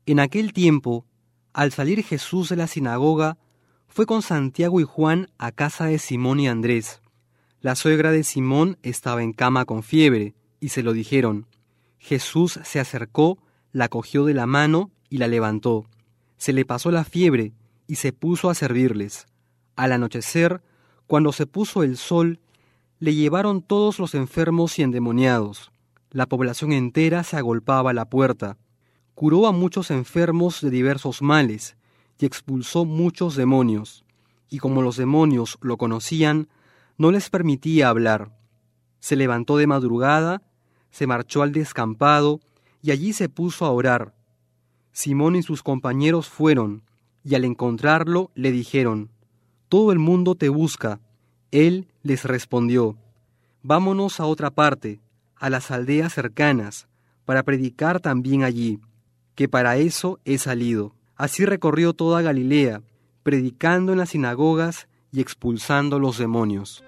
En aquel tiempo, al salir Jesús de la sinagoga, fue con Santiago y Juan a casa de Simón y Andrés. La suegra de Simón estaba en cama con fiebre, y se lo dijeron. Jesús se acercó, la cogió de la mano y la levantó. Se le pasó la fiebre y se puso a servirles. Al anochecer, cuando se puso el sol, le llevaron todos los enfermos y endemoniados. La población entera se agolpaba a la puerta. Curó a muchos enfermos de diversos males y expulsó muchos demonios. Y como los demonios lo conocían, no les permitía hablar. Se levantó de madrugada, se marchó al descampado y allí se puso a orar. Simón y sus compañeros fueron, y al encontrarlo le dijeron: «Todo el mundo te busca». Él les respondió: «Vámonos a otra parte, a las aldeas cercanas, para predicar también allí, que para eso he salido». Así recorrió toda Galilea, predicando en las sinagogas y expulsando los demonios.